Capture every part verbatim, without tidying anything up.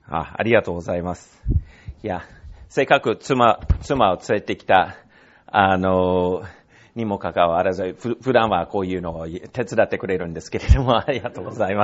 あ、ありがとうございます。いや、せっかく妻、妻を連れてきた、あの、にもかかわらず、ふ普段はこういうのを手伝ってくれるんですけれども、ありがとうございます。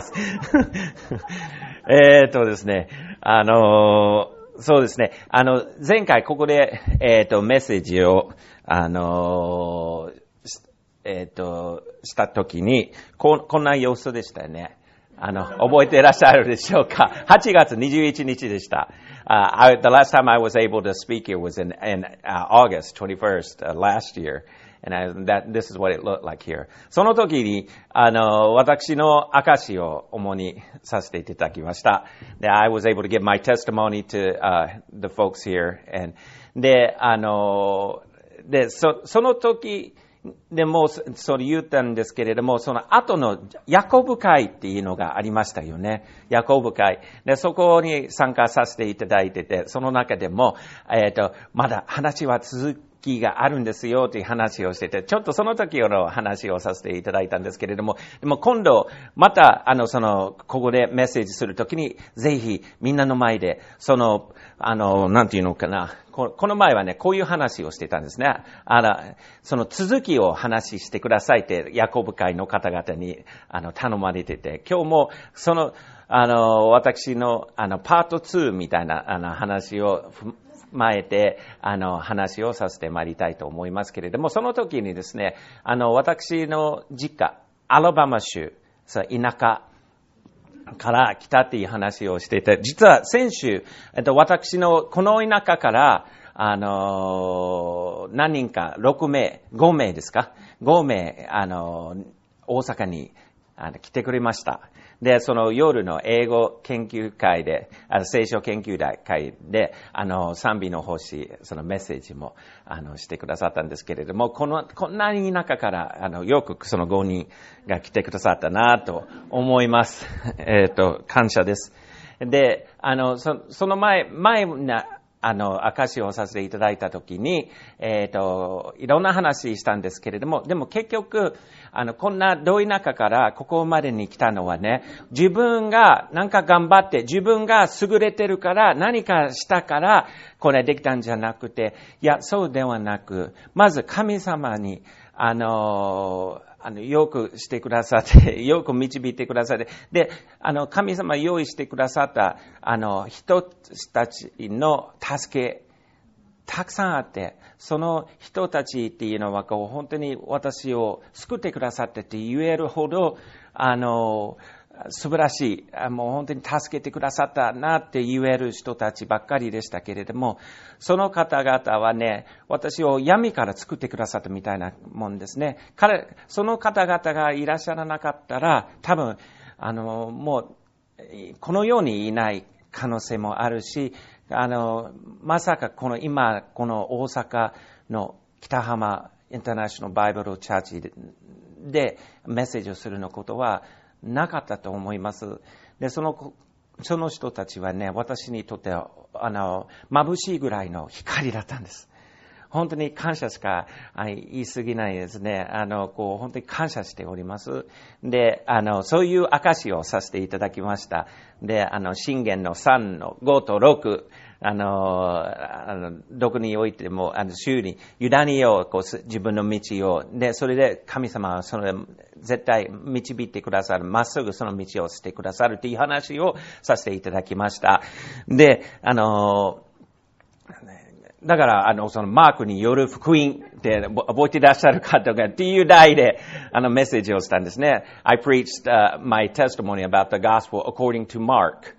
えっとですね、あの、そうですね、あの、前回ここで、えっと、メッセージを、あの、えっと、したときに、こ、こんな様子でしたよね。あの、覚えていらっしゃるでしょうか。はちがつにじゅういちにちでした。Uh, I, the last time I was able to speak here was in, in uh, August twenty-first, uh, last year. And I, that, this is what it looked like here. その時に、あの、私の証を主にさせていただきました。で、I was able to give my testimony to, uh, the folks here. And, で、あの、で、そ、その時、でも、それ言ったんですけれども、その後のヤコブ会っていうのがありましたよね。ヤコブ会。で、そこに参加させていただいてて、その中でも、えっと、まだ話は続きがあるんですよという話をしてて、ちょっとその時の話をさせていただいたんですけれども、でも今度、また、あの、その、ここでメッセージするときに、ぜひ、みんなの前で、その、あの、なんていうのかな、この前はね、こういう話をしてたんですね。あの、その続きを話してくださいって、ヤコブ会の方々に、あの、頼まれてて、今日も、その、あの、私の、あの、パートツーみたいな、あの、話を踏まえて、あの、話をさせてまいりたいと思いますけれども、その時にですね、あの、私の実家、アラバマ州、田舎、から来たっていう話をしていて、実は先週、えっと、私のこの田舎から、あのー、何人か、ろくめい、ごめいですか ?ご 名、あのー、大阪にあの来てくれました。で、その夜の英語研究会で、あの聖書研究会で、あの、賛美の星、そのメッセージも、あの、してくださったんですけれども、この、こんなに中から、あの、よくそのごにんが来てくださったなと思います。えっと、感謝です。で、あの、そ, その前、前な、あの、証しをさせていただいたときに、えっと、いろんな話したんですけれども、でも結局、あの、こんなどい中からここまでに来たのはね、自分がなんか頑張って、自分が優れてるから、何かしたから、これできたんじゃなくて、いや、そうではなく、まず神様に、あの、あの、よくしてくださって、よく導いてくださって、で、あの、神様用意してくださった、あの、人たちの助け、たくさんあって、その人たちっていうのは、こう、本当に私を救ってくださってって言えるほど、あの、素晴らしい、もう本当に助けてくださったなって言える人たちばっかりでしたけれども、その方々はね、私を闇から作ってくださったみたいなもんですね。彼、その方々がいらっしゃらなかったら、多分、あの、もう、この世にいない可能性もあるし、あの、まさかこの今、この大阪の北浜インターナショナルバイブルチャーチで、でメッセージをするのことは、なかったと思います。で、その、その人たちはね、私にとっては、あの、眩しいぐらいの光だったんです。本当に感謝しか言い過ぎないですね。あの、こう、本当に感謝しております。で、あの、そういう証をさせていただきました。で、あの、信玄のさんのごとろく、あの、あのどこにおいても、あの、週に委ねよう、こう、自分の道を。で、それで神様はそれ、絶対導いてくださる。まっすぐその道をしてくださるという話をさせていただきました。で、あの、だから、あの、そのマークによる福音って覚えていらっしゃる方がっていう題で、あの、メッセージをしたんですね。I preached、uh, my testimony about the gospel according to Mark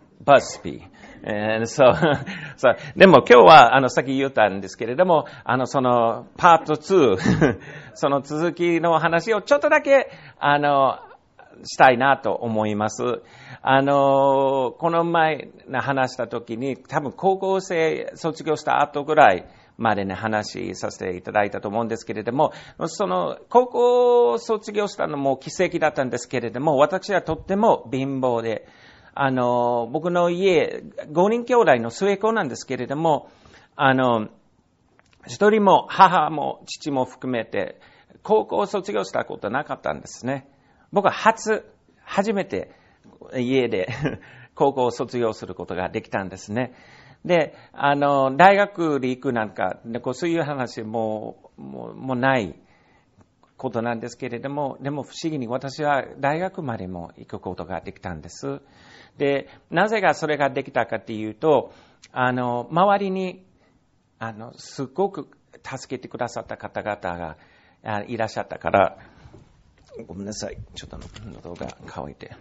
Busby. And so, so, でも今日は、あの、さっき言ったんですけれども、あの、その、パートツー、その続きの話をちょっとだけ、あの、したいなと思います。あの、この前話した時に、多分高校生卒業した後ぐらいまでね、話させていただいたと思うんですけれども、その、高校卒業したのも奇跡だったんですけれども、私はとっても貧乏で、あの、僕の家、ごにん兄弟の末っ子なんですけれども、あの、一人も母も父も含めて、高校を卒業したことなかったんですね。僕は初、初めて家で高校を卒業することができたんですね。で、あの、大学で行くなんか、こうそういう話も、もう、もうないことなんですけれども、でも不思議に私は大学までも行くことができたんです。で、なぜがそれができたかっていうと、あの、周りに、あの、すごく助けてくださった方々がいらっしゃったから、ごめんなさい。ちょっと喉が渇いて。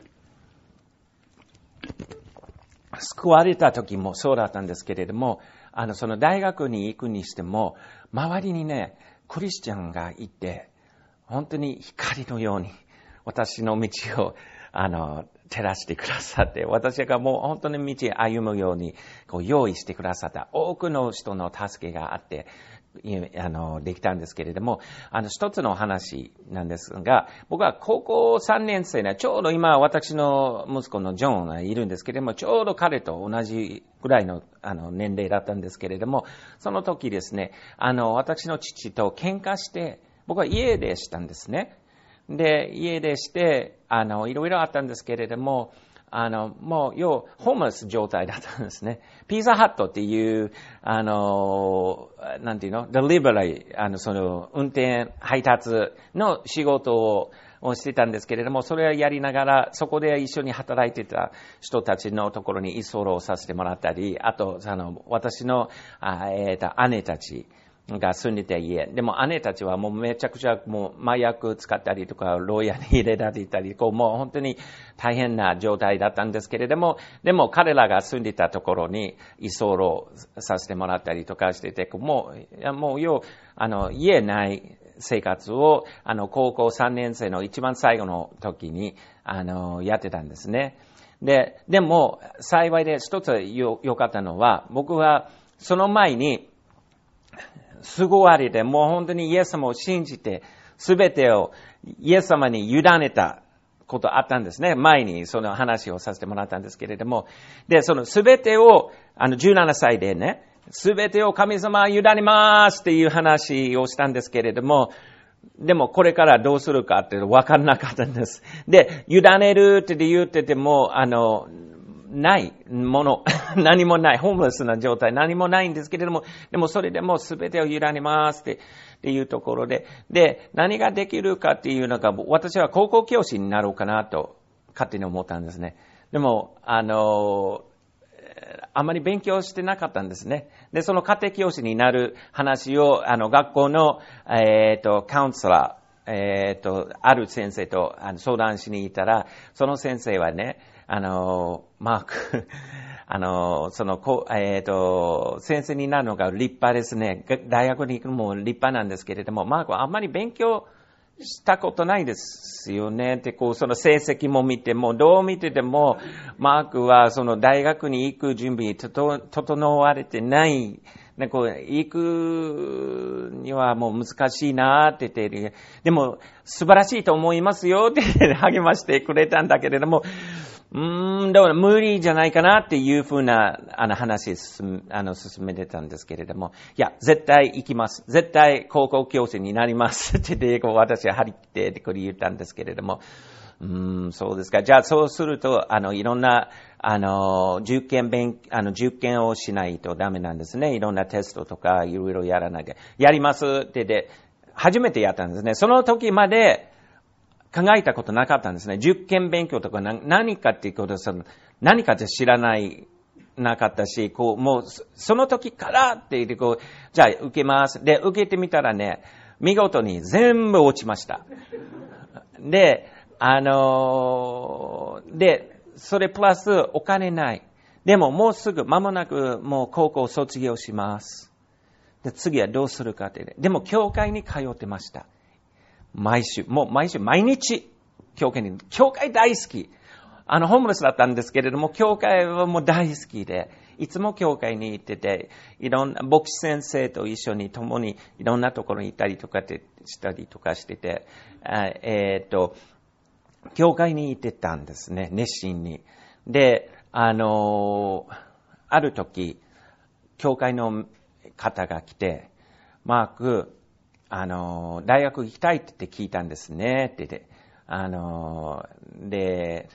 救われた時もそうだったんですけれども、あの、その大学に行くにしても、周りにね、クリスチャンがいて、本当に光のように私の道を、あの、照らしてくださって、私がもう本当に道を歩むようにこう用意してくださった多くの人の助けがあって、あの、できたんですけれども、あの、一つの話なんですが、僕は高校さんねん生ね、ちょうど今私の息子のジョンがいるんですけれども、ちょうど彼と同じぐらいの、あの、年齢だったんですけれども、その時ですね、あの、私の父と喧嘩して、僕は家出したんですね。で、家出して、あの、いろいろあったんですけれども、あの、もう、要、ホームレス状態だったんですね。ピザハットっていう、あの、なんていうの、デリバリー、あの、その、運転、配達の仕事を、をしてたんですけれども、それをやりながら、そこで一緒に働いてた人たちのところに居候させてもらったり、あと、あの、私の、あえっと、姉たち、が住んでた家。でも姉たちはもうめちゃくちゃもう麻薬使ったりとか、牢屋に入れられたり、こうもう本当に大変な状態だったんですけれども、でも彼らが住んでたところに居候させてもらったりとかしてて、もう、いやもう要、あの、家ない生活を、あの、高校さんねん生の一番最後の時に、あの、やってたんですね。で、でも、幸いで一つよ、良かったのは、僕はその前に、救われて、もう本当にイエス様を信じて、すべてをイエス様に委ねたことあったんですね。前にその話をさせてもらったんですけれども。で、そのすべてを、あのじゅうななさいでね、すべてを神様に委ねますっていう話をしたんですけれども、でもこれからどうするかって分からなかったんです。で、委ねるって言ってても、あの、ないもの、何もない、ホームレスな状態、何もないんですけれども、でもそれでも全てを委ねますって、っていうところで、で、何ができるかっていうのが、私は高校教師になろうかなと、勝手に思ったんですね。でも、あの、あまり勉強してなかったんですね。で、その家庭教師になる話を、あの、学校の、えっと、カウンセラー、えっと、ある先生とあの相談しに行ったら、その先生はね、あの、マーク、あの、その、えっと、先生になるのが立派ですね。大学に行くのも立派なんですけれども、マークはあんまり勉強したことないですよね。って、こう、その成績も見ても、どう見てても、マークはその大学に行く準備、整われてない。ね、こう、行くにはもう難しいなって言って、でも素晴らしいと思いますよって励ましてくれたんだけれども、うーん、だから無理じゃないかなっていうふうなあの話進、あの進めてたんですけれども、いや、絶対行きます。絶対高校教師になりますって言って、こう私は張り切ってって言ったんですけれども、うーん、そうですか。じゃあそうすると、あの、いろんな、あの、受験勉、あの、受験をしないとダメなんですね。いろんなテストとか、いろいろやらなきゃ。やりますって言って、初めてやったんですね。その時まで考えたことなかったんですね。受験勉強とか何かっていうことは、何かって知らない、なかったし、こう、もう、その時からって言って、こう、じゃあ受けます。で、受けてみたらね、見事に全部落ちました。で、あのー、で、それプラスお金ない。でももうすぐ間もなくもう高校卒業します。で、次はどうするかって。でも教会に通ってました。毎週、もう毎週、毎日、教会に、教会大好き。あの、ホームレスだったんですけれども、教会はもう大好きで、いつも教会に行ってて、いろんな、牧師先生と一緒に共にいろんなところに行ったりとかってしたりとかしてて、えー、っと、教会に行ってたんですね、熱心に。で、あの、ある時、教会の方が来て、マーク、あの、大学行きたいって聞いたんですね、って言って、あの、で、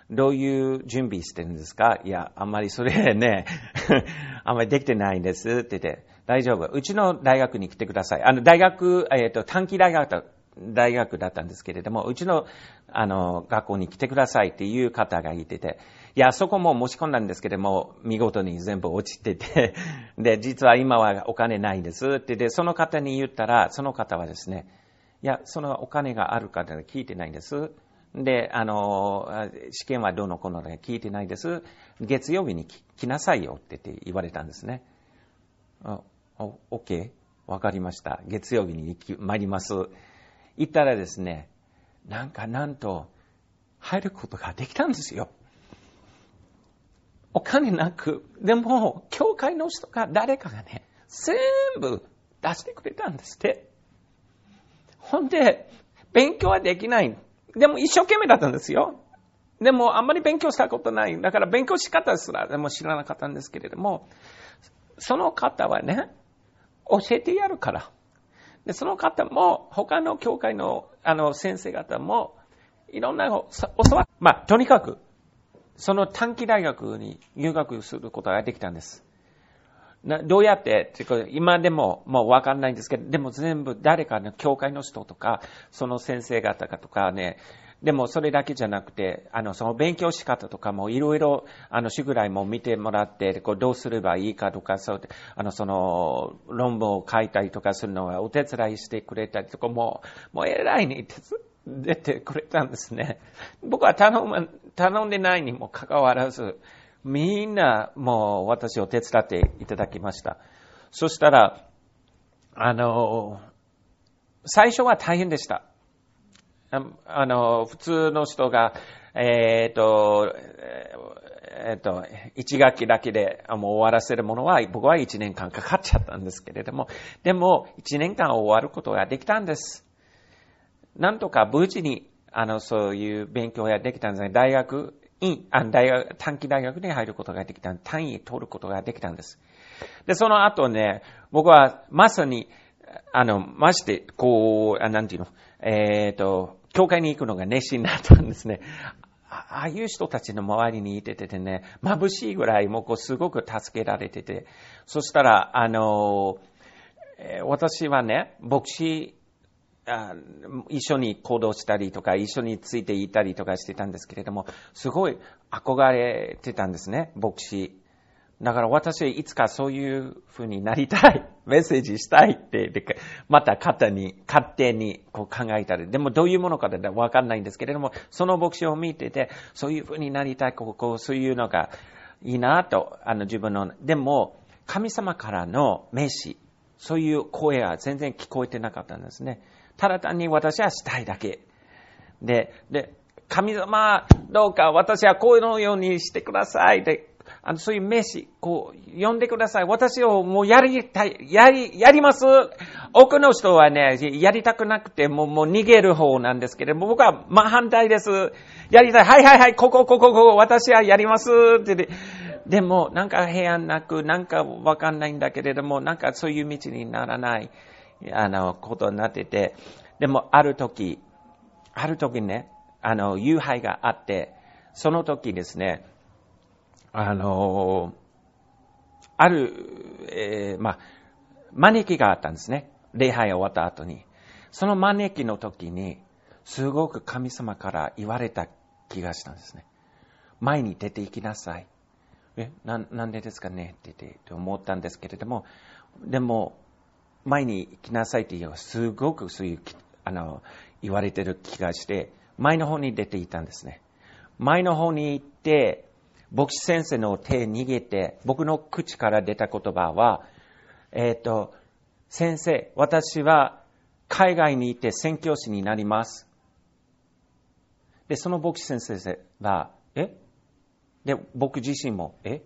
どういう準備してるんですか？いや、あんまりそれね、あんまりできてないんですって言って、大丈夫。うちの大学に来てください。あの、大学、えっと、短期大学だ、大学だったんですけれども、うちの、あの、学校に来てくださいっていう方がいてて、いや、そこも申し込んだんですけども、見事に全部落ちてて、で、実は今はお金ないんですって、で、その方に言ったら、その方はですね、いや、そのお金があるか聞いてないんです。で、あの、試験はどうのこうのか聞いてないです。月曜日に来なさいよって言われたんですね。あ、オッケー、わかりました。月曜日に参ります。行ったらですね、なんかなんと入ることができたんですよ。お金なく、でも教会の人か誰かがね、全部出してくれたんですって。ほんで、勉強はできない。でも一生懸命だったんですよ。でもあんまり勉強したことない。だから勉強し方すらでも知らなかったんですけれども、その方はね、教えてやるから。で、その方も、他の教会のあの先生方も、いろんな教わっ、まあ、とにかく、その短期大学に入学することができたんです。などうやって、今でももうわかんないんですけど、でも全部誰かの教会の人とか、その先生方とかね、でもそれだけじゃなくて、あの、その勉強し方とかもいろいろ、あの、宿題も見てもらって、こう、どうすればいいかとか、そう、あの、その、論文を書いたりとかするのはお手伝いしてくれたりとか、もう、もう偉いに出てくれたんですね。僕は頼む、頼んでないにもかかわらず、みんなもう私を手伝っていただきました。そしたら、あの、最初は大変でした。あの、普通の人が、えっと、えっと、一学期だけでもう終わらせるものは、僕は一年間かかっちゃったんですけれども、でも一年間終わることができたんです。なんとか無事に、あの、そういう勉強ができたんですね。大学に、あ大学、短期大学に入ることができた、単位取ることができたんです。で、その後ね、僕はまさに、あの、まして、こう、なんていうの、えっと、教会に行くのが熱心だったんですね。ああいう人たちの周りにいててね、眩しいぐらいもうこうすごく助けられてて、そしたら、あの、えー、私はね、牧師、あ一緒に行動したりとか、一緒についていたりとかしてたんですけれども、すごい憧れてたんですね、牧師。だから私はいつかそういう風になりたい、メッセージしたいって、また勝手に、勝手にこう考えたり、でもどういうものかでわかんないんですけれども、その牧師を見てて、そういう風になりたい、こう、こうそういうのがいいなと、あの自分の、でも神様からの名詞、そういう声は全然聞こえてなかったんですね。ただ単に私はしたいだけ。で、で、神様、どうか私はこういうのようにしてください。で、あの、そういう名詞、こう、呼んでください。私をもうやりたい、やり、やります。多くの人はね、やりたくなくて、もう、もう逃げる方なんですけれども、僕は真反対です。やりたい。はいはいはい、ここ、ここ、ここ、私はやります。って。で, でも、なんか平安なく、なんかわかんないんだけれども、なんかそういう道にならない、あの、ことになってて、でも、ある時、ある時ね、あの、夕拝があって、その時ですね、あの、ある、えー、まあ、招きがあったんですね。礼拝終わった後に。その招きの時に、すごく神様から言われた気がしたんですね。前に出て行きなさい。え、な、なんでですかねって言って思ったんですけれども、でも、前に行きなさいっていうのはすごくそういう、あの、言われてる気がして、前の方に出ていったんですね。前の方に行って、牧師先生の手逃げて、僕の口から出た言葉は、えっと、先生、私は海外に行って宣教師になります。で、その牧師先生は、えで、僕自身も、え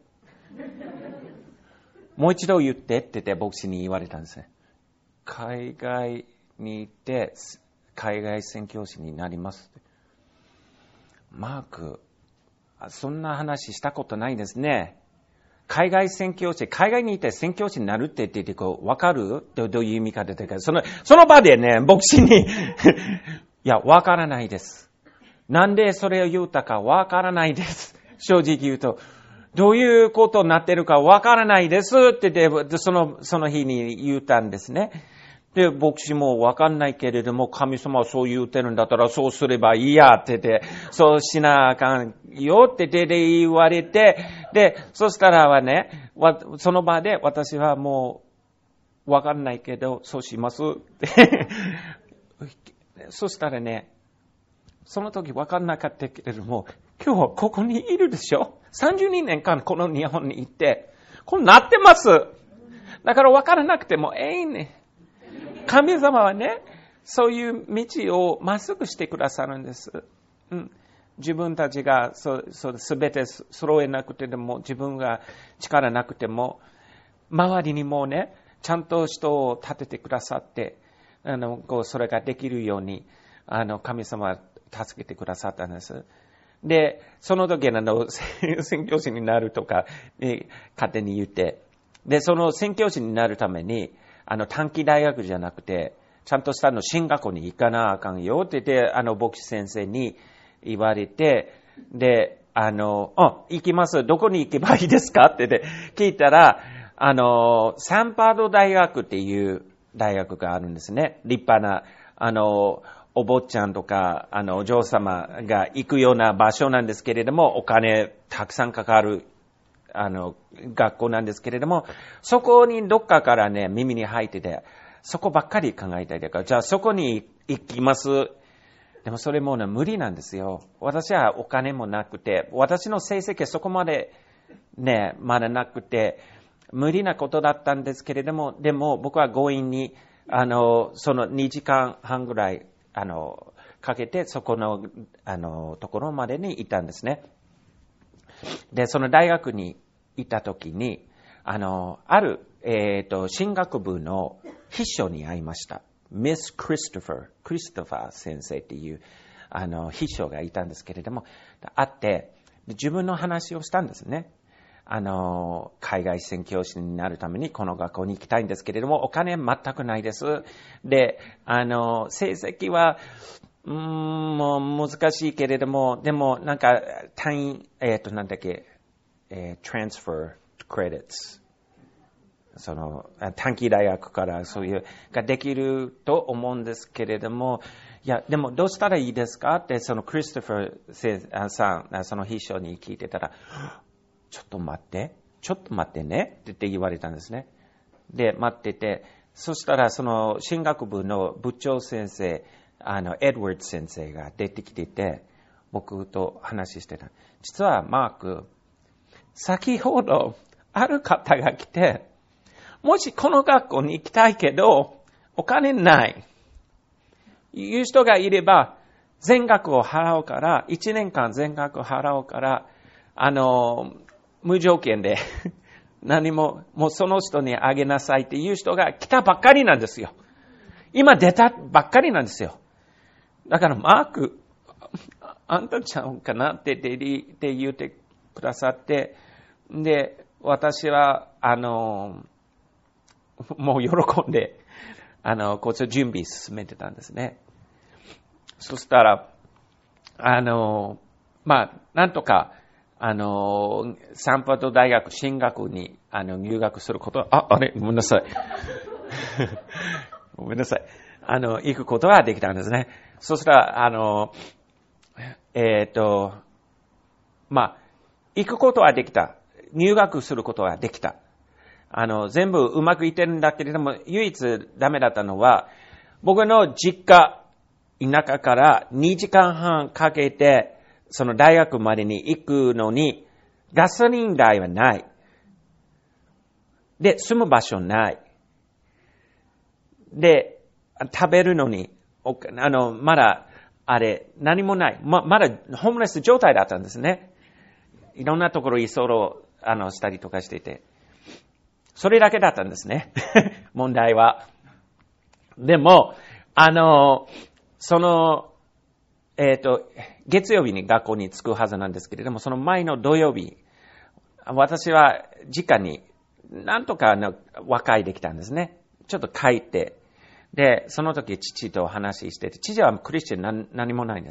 もう一度言ってって言って牧師に言われたんですね。海外に行って、海外宣教師になります。マーク、そんな話したことないですね。海外宣教師、海外にいて宣教師になるって言って、こう、わかる？どういう意味かで、その、その場でね、牧師に、いや、わからないです。 なんでそれを言ったかわからないです。正直言うと。どういうことになってるかわからないですって言って、その、その日に言ったんですね。で、牧師もわかんないけれども、神様はそう言ってるんだったらそうすればいいやって言って、そうしなあかんよって言って言われて、で、そしたらはね、その場で私はもうわかんないけど、そうしますって。そしたらね、その時わかんなかったけれども、今日はここにいるでしょ ?さんじゅうにねんかんこの日本に行って、これなってます。だからわからなくてもええね。神様はね、そういう道をまっすぐしてくださるんです。うん、自分たちがそうそうすべて揃えなくてでも、自分が力なくても、周りにもね、ちゃんと人を立ててくださって、あのこうそれができるように、あの神様は助けてくださったんです。で、その時あの宣教師になるとか、ね、勝手に言って、で、その宣教師になるために、あの短期大学じゃなくて、ちゃんとしたの進学校に行かなあかんよって言って、あの牧師先生に言われて、で、あの、あ、行きます。どこに行けばいいですかってで聞いたら、あの、サンパド大学っていう大学があるんですね。立派な、あの、お坊ちゃんとか、あの、お嬢様が行くような場所なんですけれども、お金たくさんかかる、あの、学校なんですけれども、そこにどっかからね、耳に入ってて、そこばっかり考えたいだから、じゃあそこに行きます。でもそれもね、無理なんですよ。私はお金もなくて、私の成績はそこまでね、まだなくて、無理なことだったんですけれども、でも僕は強引に、あの、そのにじかんはんぐらい、あの、かけて、そこの、あの、ところまでに行ったんですね。で、その大学に行った時に、あの、ある、えっと、進学部の秘書に会いました。ミス・クリストファー、クリストファー先生っていう、あの、秘書がいたんですけれども、会って、自分の話をしたんですね。あの、海外宣教師になるためにこの学校に行きたいんですけれども、お金全くないです。で、あの、成績は、うーん、もう難しいけれども、でもなんか単位、えっと、なんだっけ、えー、transfer credits。その、短期大学からそういう、ができると思うんですけれども、いや、でもどうしたらいいですかって、そのクリストファーさん、その秘書に聞いてたら、ちょっと待って、ちょっと待ってねって言って言われたんですね。で、待ってて、そしたらその進学部の部長先生、あの、エドワード先生が出てきてて、僕と話してた。実はマーク、先ほどある方が来て、もしこの学校に行きたいけど、お金ない。いう人がいれば、全額を払うから、いちねんかん全額を払うから、あの、無条件で何も、もうその人にあげなさいっていう人が来たばっかりなんですよ。今出たばっかりなんですよ。だからマーク、あんたちゃうんかなって言ってくださって、で、私は、あの、もう喜んで、あの、こっちの準備進めてたんですね。そしたら、あの、まあ、なんとか、あの、サンパド大学進学にあの入学することは、あ、あれ、ごめんなさい。ごめんなさい。あの、行くことはできたんですね。そしたら、あの、えっと、まあ、行くことはできた。入学することはできた。あの、全部うまくいってるんだけれども、唯一ダメだったのは、僕の実家、田舎からにじかんはんかけて、その大学までに行くのに、ガソリン代はない。で、住む場所ない。で、食べるのに、あの、まだ、あれ、何もない。ま、まだホームレス状態だったんですね。いろんなところ居候、あの、したりとかしていて。それだけだったんですね。問題は。でも、あの、その、えっと、月曜日に学校に着くはずなんですけれども、その前の土曜日、私は直になんとかの和解できたんですね。ちょっと帰って、で、その時父と話してて、父はクリスチャン何、何もないんですね。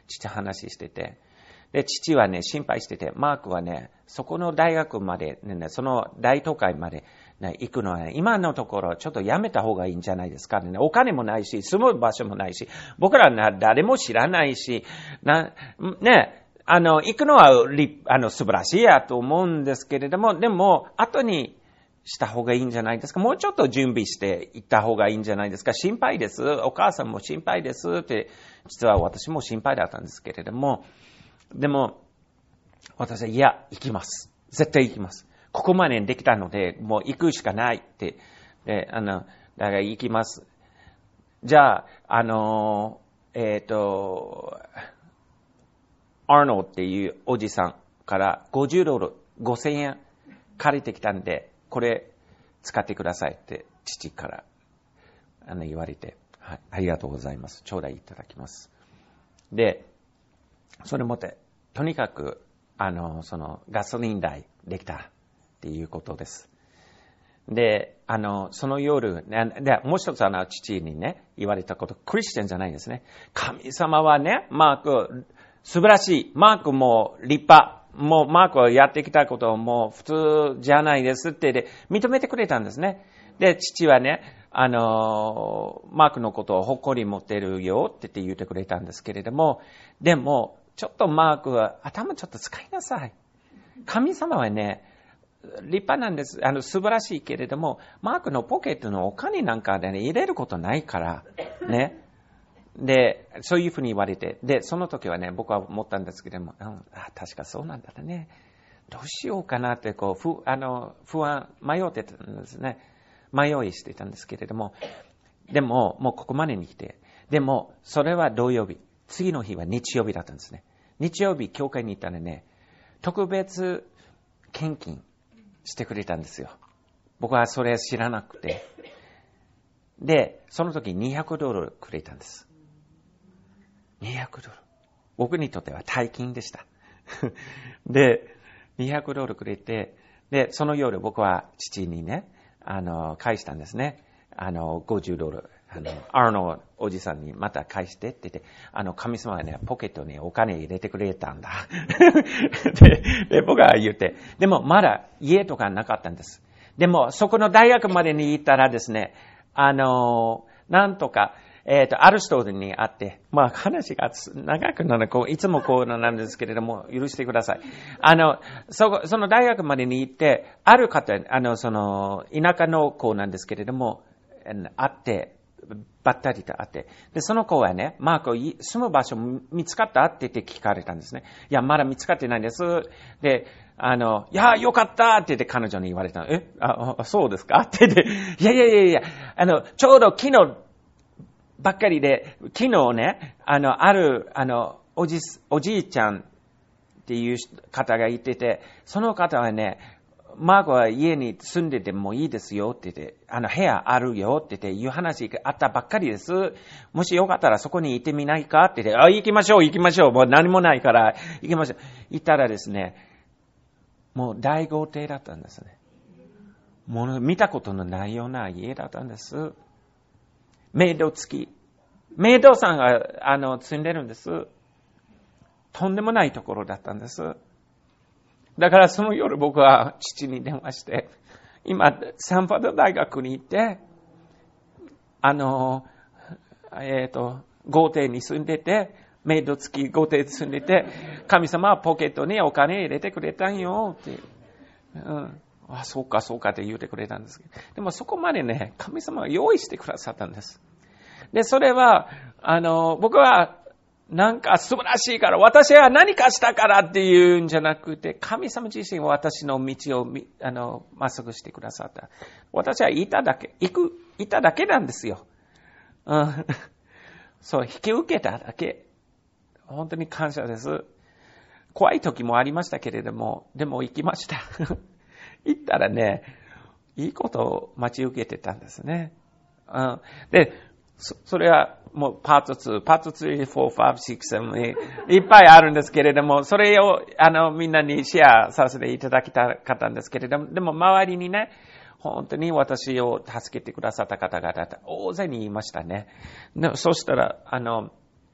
父話してて、で、父はね、心配してて、マークはね、そこの大学まで、ね、その大都会まで、ね、行くのはね、今のところちょっとやめた方がいいんじゃないですかね。お金もないし、住む場所もないし、僕らは誰も知らないし、な、ね、あの、行くのは、あの、素晴らしいやと思うんですけれども、でも、後にした方がいいんじゃないですか。もうちょっと準備して行った方がいいんじゃないですか。心配です。お母さんも心配ですって、実は私も心配だったんですけれども、でも、私は、いや、行きます。絶対行きます。ここまでできたので、もう行くしかないって。で、あの、だから行きます。じゃあ、あの、えっと、アーノーっていうおじさんからごじゅうドル、ごせんえん借りてきたんで、これ使ってくださいって父からあの言われて、はい、ありがとうございます。頂戴いただきます。で、それ持って、とにかく、あの、そのガソリン代できたっていうことです。で、あの、その夜、で、もう一つあの、父にね、言われたこと、クリスチャンじゃないですね。神様はね、マーク、素晴らしい。マークも立派。もうマークはやってきたことも普通じゃないですってで認めてくれたんですね。で、父はね、あの、マークのことを誇り持ってるよって言ってくれたんですけれども、でも、ちょっとマークは頭ちょっと使いなさい。神様はね、立派なんです。あの、素晴らしいけれども、マークのポケットのお金なんかでね、入れることないから、ね。で、そういうふうに言われて、で、その時はね、僕は思ったんですけども、うん、あ、確かそうなんだね。どうしようかなって、こう、ふ、あの、不安、迷ってたんですね。迷いしてたんですけれども、でも、もうここまでに来て、でも、それは土曜日。次の日は日曜日だったんですね。日曜日、教会に行ったらね、特別献金してくれたんですよ。僕はそれ知らなくて。で、その時にひゃくドルくれたんです。にひゃくドル。僕にとっては大金でした。で、にひゃくドルくれて、で、その夜僕は父にね、あの、返したんですね。あの、ごじゅうドル。あの、アーノおじさんにまた返してって言って、あの、神様はね、ポケットにお金入れてくれたんだ。で, で、僕は言って、でもまだ家とかなかったんです。でも、そこの大学までに行ったらですね、あの、なんとか、えっと、ある人に会って、まあ話が長くなる、こう、いつもこうなんですけれども、許してください。あの、そこ、その大学までに行って、ある方、あの、その、田舎の子なんですけれども、会って、ばったりと会って、で、その子はね、マーク、住む場所見つかったって言って聞かれたんですね。いや、まだ見つかってないんです。で、あの、いや、よかったって言って彼女に言われたの。え、あ、そうですかって言って、いやいやいやいや、あの、ちょうど昨日ばっかりで、昨日ね、あの、ある、あの、おじ、おじいちゃんっていう方がいてて、その方はね、マークは家に住んでてもいいですよって言って、あの部屋あるよって言って、いう話があったばっかりです。もしよかったらそこに行ってみないかって言って、あ、行きましょう、行きましょう。もう何もないから行きましょう。行ったらですね、もう大豪邸だったんですね。もう見たことのないような家だったんです。メイド付き。メイドさんが、あの、住んでるんです。とんでもないところだったんです。だからその夜僕は父に電話して、今、サンファド大学に行って、あの、えっと、豪邸に住んでて、メイド付き豪邸に住んでて、神様はポケットにお金入れてくれたんよって。うん、あ、そうかそうかって言ってくれたんですけど。でもそこまでね、神様は用意してくださったんです。で、それは、あの、僕は、なんか素晴らしいから、私は何かしたからっていうんじゃなくて、神様自身は私の道を、あの、まっすぐしてくださった。私はいただけ、行く、いただけなんですよ。うん、そう、引き受けただけ。本当に感謝です。怖い時もありましたけれども、でも行きました。行ったらね、いいことを待ち受けてたんですね。うん、で、そ, それはもうパートツー、パートスリー、フォー、ファイブ、シックス、セブン、いっぱいあるんですけれども、それをあのみんなにシェアさせていただきたかったんですけれども、でも周りにね、本当に私を助けてくださった方々大勢にいましたね。でそしたら、あの、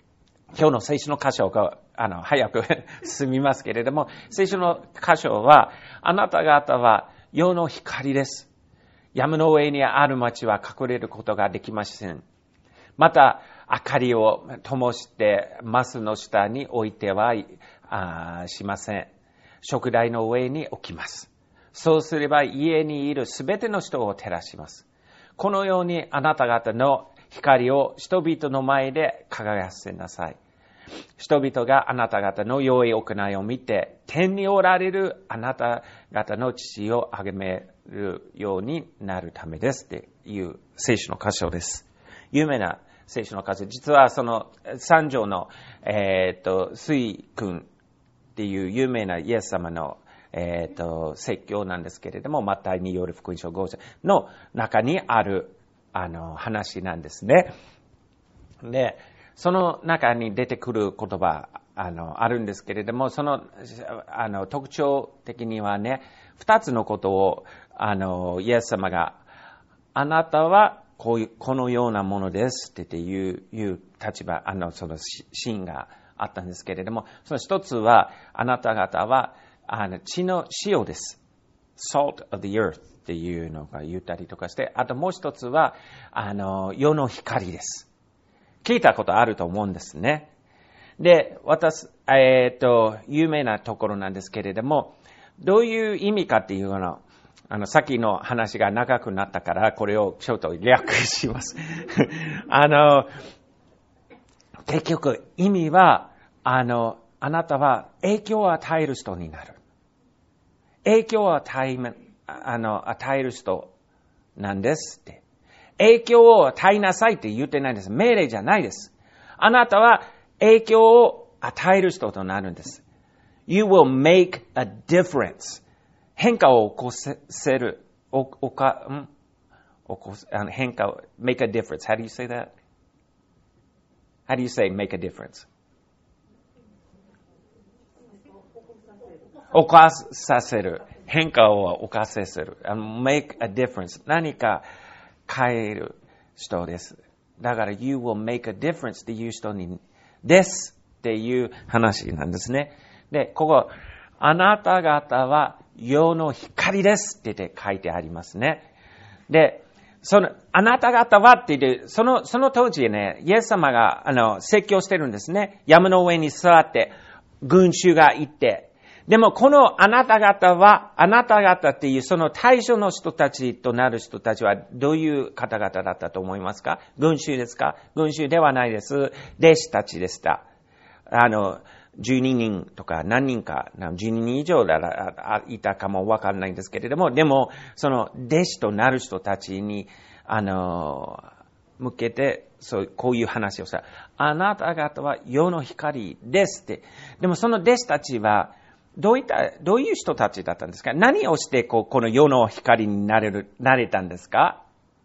今日の聖書の箇所が、あの、早く進みますけれども、聖書の箇所は、あなた方は世の光です。山の上にある町は隠れることができません。また、明かりを灯して、マスの下に置いてはあしません。食台の上に置きます。そうすれば家にいるすべての人を照らします。このようにあなた方の光を人々の前で輝かせなさい。人々があなた方の良い行いを見て、天におられるあなた方の父をあげめるようになるためですっていう聖書の箇所です。有名な聖書の箇所。実はその三条の、えっと、水君っていう有名なイエス様のえっと、説教なんですけれども、マタイによる福音書ご章の中にある、あの、話なんですね。で、その中に出てくる言葉、あの、あるんですけれども、その、あの、特徴的にはね、二つのことを、あの、イエス様が、あなたはこういう、このようなものですっていう、いう立場、あの、そのシーンがあったんですけれども、その一つは、あなた方は、あの、地の塩です。salt of the earth っていうのが言ったりとかして、あともう一つは、あの、世の光です。聞いたことあると思うんですね。で、私、えっと、有名なところなんですけれども、どういう意味かっていうの、あの、さっきの話が長くなったから、これをちょっと略します。あの、結局、意味は、あの、あなたは影響を与える人になる。影響を与え、あの、与える人なんですって。影響を与えなさいって言ってないんです。命令じゃないです。あなたは影響を与える人となるんです。You will make a difference. 変化を起こせる。お、おか、ん起こす、あの、変化を、make a difference. How do you say that? How do you say make a difference?起こさせる。変化を起こさせる。make a difference. 何か変える人です。だから you will make a difference っていう人にですっていう話なんですね。で、ここ、あなた方は世の光ですって言って書いてありますね。で、その、あなた方はって言って、その、その当時ね、イエス様が、あの、説教してるんですね。山の上に座って、群衆がいて、でもこのあなた方は、あなた方っていうその対象の人たちとなる人たちはどういう方々だったと思いますか？群衆ですか？群衆ではないです。弟子たちでした。あの、じゅうににんとか何人か、じゅうににん以上いたかもわかんないんですけれども、でもその弟子となる人たちに、あの、向けて、そう、こういう話をした。あなた方は世の光ですって。でもその弟子たちは、どういった、どういう人たちだったんですか？何をしてこう、この世の光になれる、なれたんですか？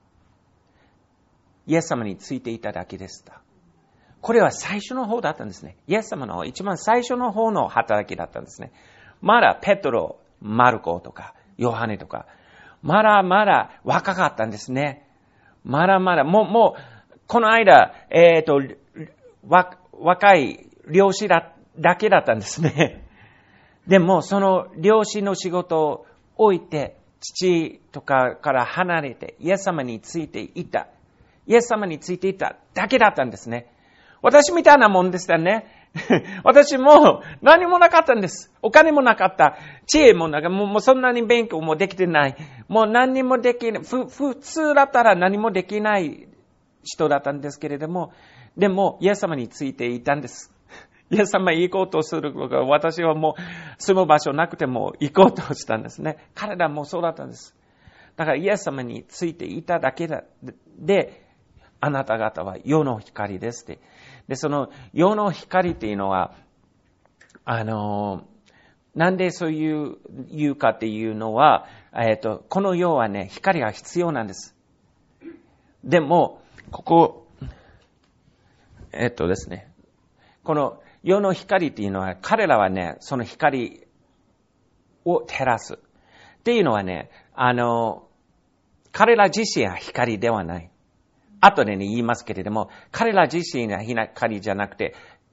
イエス様についていただけでした。これは最初の方だったんですね。イエス様の一番最初の方の働きだったんですね。まだペトロ、マルコとか、ヨハネとか、まだまだ若かったんですね。まだまだ、もう、もう、この間、えっと、わ、若い漁師だ、だけだったんですね。でも、その漁師の仕事を置いて、父とかから離れて、イエス様についていた。イエス様についていただけだったんですね。私みたいなもんでしたね。私も何もなかったんです。お金もなかった。知恵もなかった。もう、もうそんなに勉強もできてない。もう何もできない。ふ、普通だったら何もできない人だったんですけれども、でも、イエス様についていたんです。イエス様行こうとするから、私はもう住む場所なくても行こうとしたんですね。彼らもそうだったんです。だからイエス様についていただけで、あなた方は世の光ですって。で、その世の光っていうのは、あの、なんでそういう言うかっていうのは、えっと、この世はね、光が必要なんです。でも、ここ、えっとですね、この世の光っていうのは、彼らはね、その光を照らす。っていうのはね、あの、彼ら自身は光ではない。後でね、言いますけれども、彼ら自身は光じゃなくて、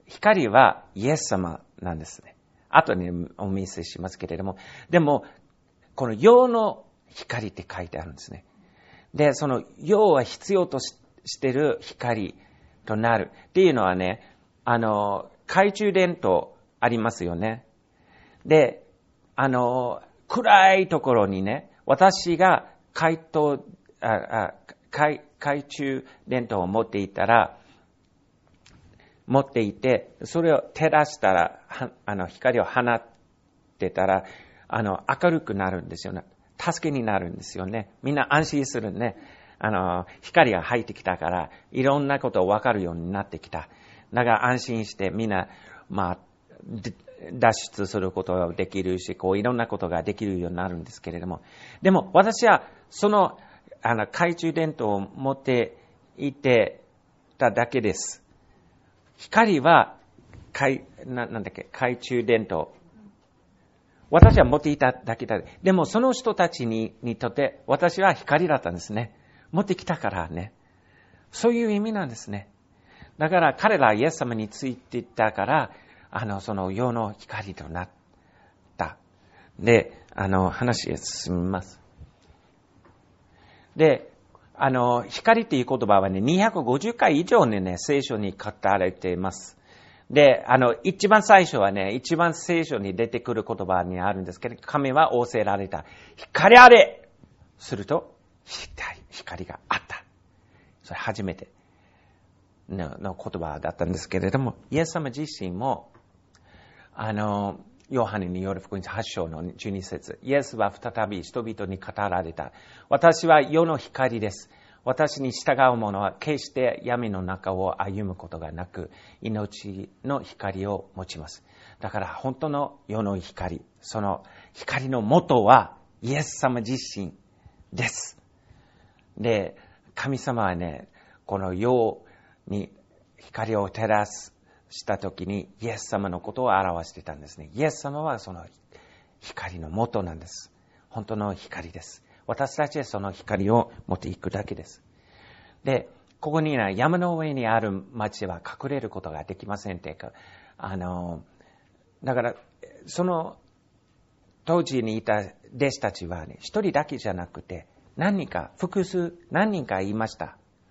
光はイエス様なんですね。後にお見せしますけれども、でも、この世の光って書いてあるんですね。で、その世は必要と し, している光となるっていうのはね、あの、懐中電灯ありますよね。で、あの、暗いところにね、私が懐灯、ああ懐、懐中電灯を持っていたら、持っていて、それを照らしたら、あの、光を放ってたら、あの、明るくなるんですよね。助けになるんですよね。みんな安心するね。あの、光が入ってきたから、いろんなことを分かるようになってきた。だから安心してみんな、まあ、脱出することができるし、こういろんなことができるようになるんですけれども。でも私は、その、あの、懐中電灯を持っていてただけです。光は、な, なんだっけ、懐中電灯。私は持っていただけだ。でもその人たち に, にとって私は光だったんですね。持ってきたからね。そういう意味なんですね。だから彼らはイエス様についていったから、あの、その世の光となった。で、あの、話へ進みます。で、あの、光っていう言葉はね、にひゃくごじゅっかい以上にね、聖書に語られています。で、あの、一番最初はね、一番聖書に出てくる言葉にあるんですけど、神は仰せられた。光あれすると、光があった。それ初めての、の言葉だったんですけれども、イエス様自身も、あの、ヨハネによる福音書はち章のじゅうに節、イエスは再び人々に語られた。私は世の光です。私に従う者は決して闇の中を歩むことがなく、命の光を持ちます。だから本当の世の光、その光の元はイエス様自身です。で、神様はね、この世に光を照らすしたときにイエス様のことを表していたんですね。イエス様はその光の元なんです。本当の光です。私たちはその光を持っていくだけです。で、ここにね、山の上にある町は隠れることができませんっていうか、あの、だから、その当時にいた弟子たちはね、一人だけじゃなくて、何人か、複数、何人かいました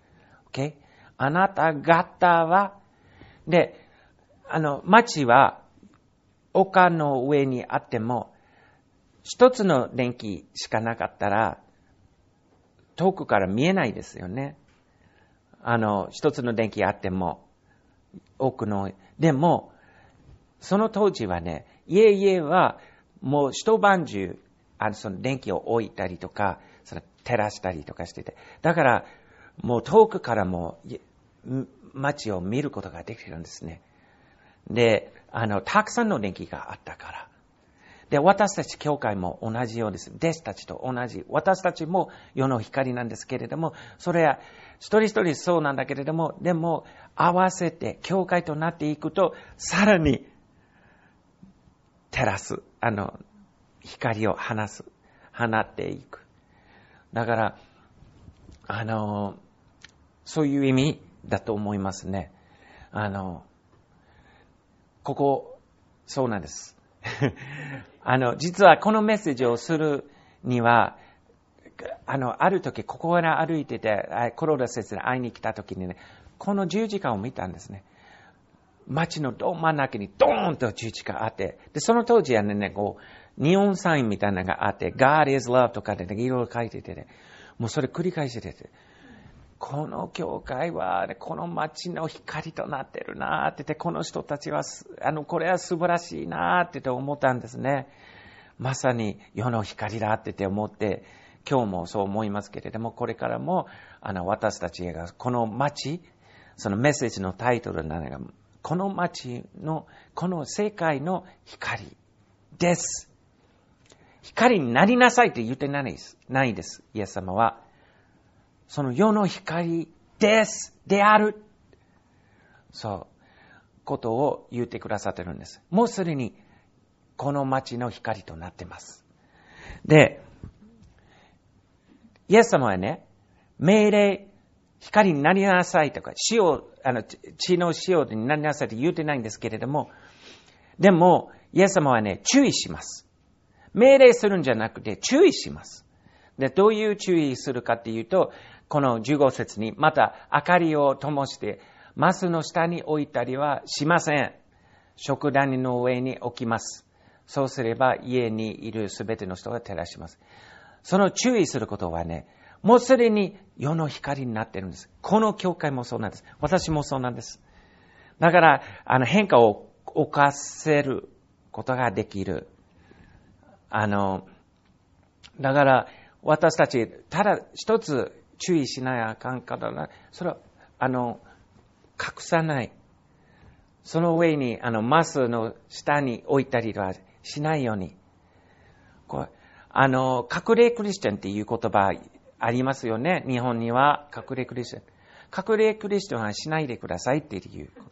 。OK？ あなた方は、で、あの、町は丘の上にあっても、一つの電気しかなかったら、遠くから見えないですよね。あの、一つの電気あっても、奥の、でも、その当時はね、家々はもう一晩中、あの、その電気を置いたりとか、その照らしたりとかしてて、だから、もう遠くからも街を見ることができるんですね。で、あの、たくさんの電気があったから。で、私たち教会も同じようです。弟子たちと同じ。私たちも世の光なんですけれども、それは一人一人そうなんだけれども、でも合わせて教会となっていくと、さらに照らす、あの、光を放す、放っていく。だから、あの、そういう意味だと思いますね。あの、ここ、そうなんです。あの、実はこのメッセージをするには、あの、ある時、ここから歩いてて、コロラ先生に会いに来た時にね、この十字架を見たんですね。街のど真ん中にドーンと十字架あって、で、その当時はね、こう、ニオンサインみたいなのがあって、God is love とかで、ね、いろいろ書いててね、もうそれ繰り返してて、この教会は、ね、この街の光となってるなーって言って、この人たちは、あの、これは素晴らしいなーって思ったんですね。まさに世の光だって思って、今日もそう思いますけれども、これからも、あの、私たちがこの街、そのメッセージのタイトルなのが、この街の、この世界の光です。光になりなさいって言ってないです。ないです。イエス様は。その世の光です。である。そう。ことを言ってくださってるんです。もうすでに、この街の光となってます。で、イエス様はね、命令光になりなさいとか、塩、あの、血の塩になりなさいって言うてないんですけれども、でも、イエス様はね、注意します。命令するんじゃなくて、注意します。で、どういう注意するかっていうと、このじゅうご節に、また明かりを灯して、マスの下に置いたりはしません。食台の上に置きます。そうすれば、家にいるすべての人が照らします。その注意することはね、もうすでに世の光になっているんです。この教会もそうなんです。私もそうなんです。だから、あの変化を犯せることができる。あの、だから、私たち、ただ一つ注意しないあかんからな。それは、あの、隠さない。その上に、あの、マスの下に置いたりはしないように。こうあの、隠れクリスチャンっていう言葉ありますよね。日本には隠れクリスチャン。隠れクリスチャンはしないでくださいっていうこと。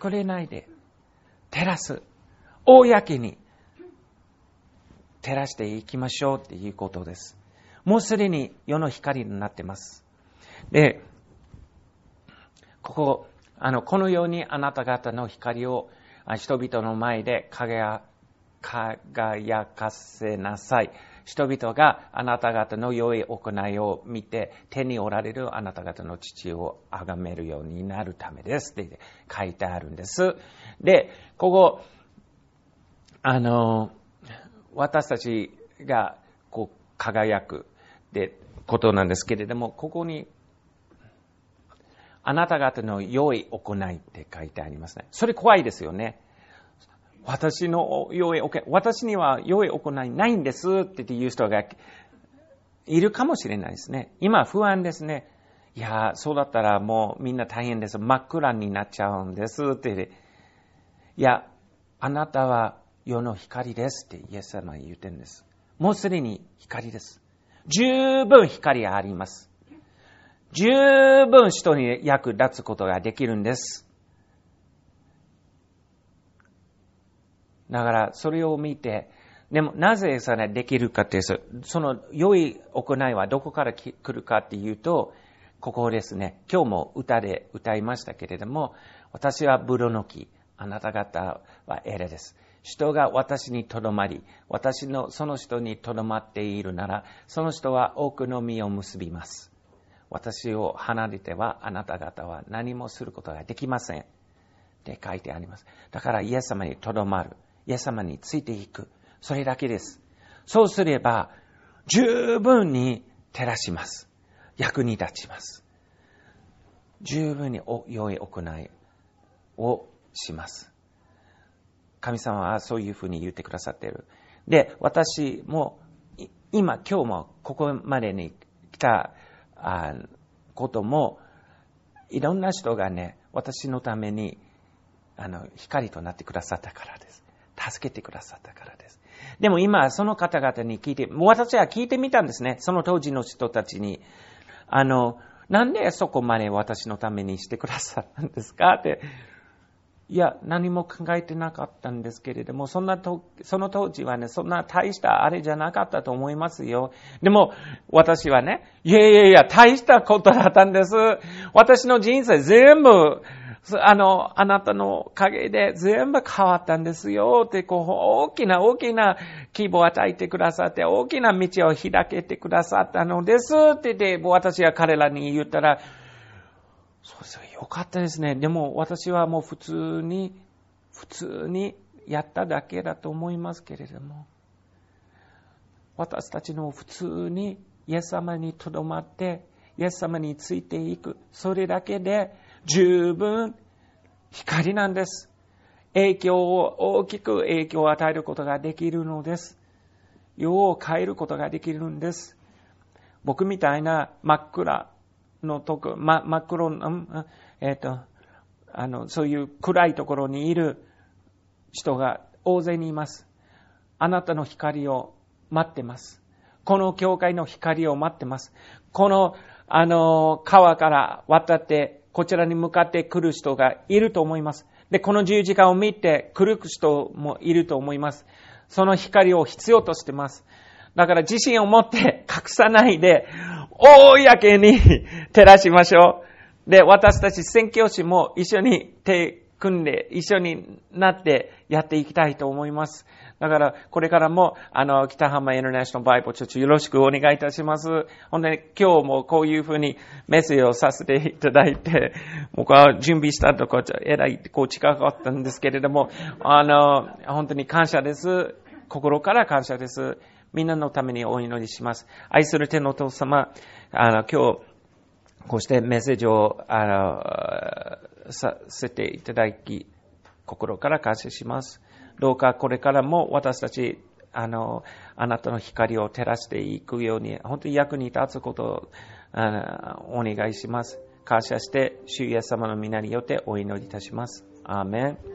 隠れないで。照らす。公に照らしていきましょうっていうことです。もうすでに世の光になってます。で、ここ、あの、このようにあなた方の光を人々の前で輝かせなさい。人々があなた方の良い行いを見て、手におられるあなた方の父を崇めるようになるためですって書いてあるんです。で、ここ、あの、私たちがこう輝くってことなんですけれども、ここに、あなた方の良い行いって書いてありますね。それ怖いですよね。私の良い行い、私には良い行いないんですっていう人がいるかもしれないですね。今不安ですね。いや、そうだったらもうみんな大変です。真っ暗になっちゃうんですって。いや、あなたは世の光ですってイエス様は言ってるんです。もうすでに光です。十分光があります。十分人に役立つことができるんです。だからそれを見て、でもなぜそれができるかっていうと、その良い行いはどこから来るかっていうと、ここですね。今日も歌で歌いましたけれども、私はブドウの木、あなた方は枝です。人が私にとどまり、私のその人にとどまっているなら、その人は多くの実を結びます。私を離れてはあなた方は何もすることができません。って書いてあります。だからイエス様にとどまる。イエス様についていく。それだけです。そうすれば、十分に照らします。役に立ちます。十分に良い行いをします。神様はそういうふうに言ってくださっている。で、私も、今、今日もここまでに来たことも、いろんな人がね、私のために、あの、光となってくださったからです。助けてくださったからです。でも今、その方々に聞いて、もう私は聞いてみたんですね。その当時の人たちに。あの、なんでそこまで私のためにしてくださったんですかって。いや、何も考えてなかったんですけれども、そんなと、その当時はね、そんな大したあれじゃなかったと思いますよ。でも、私はね、いやいやいや、大したことだったんです。私の人生全部、あの、あなたの陰で全部変わったんですよって、こう、大きな大きな希望を与えてくださって、大きな道を開けてくださったのですって言って、私が彼らに言ったら、そうですよ、よかったですね。でも私はもう普通に、普通にやっただけだと思いますけれども、私たちの普通にイエス様にとどまって、イエス様についていく、それだけで十分光なんです。影響を、大きく影響を与えることができるのです。世を変えることができるんです。僕みたいな真っ暗のとこ、ま、真っ黒の、えっと、あの、そういう暗いところにいる人が大勢にいます。あなたの光を待ってます。この教会の光を待ってます。この、あの、川から渡って、こちらに向かって来る人がいると思います。で、この十字架を見て来る人もいると思います。その光を必要としてます。だから自信を持って隠さないで、 公に照らしましょう。で、私たち宣教師も一緒に手組んで、一緒になってやっていきたいと思います。だから、これからも、あの、北浜インターナショナルバイブルチョーチよろしくお願いいたします。本当に今日もこういうふうにメッセージをさせていただいて、僕は準備したとこ、えらい、こう近かったんですけれども、あの、本当に感謝です。心から感謝です。みんなのためにお祈りします。愛する天のお父様、あの、今日、こうしてメッセージを、あの、させていただき、心から感謝します。どうかこれからも私たち、あの、あなたの光を照らしていくように、本当に役に立つことをあお願いします。感謝して、主イエス様の皆によってお祈りいたします。アーメン。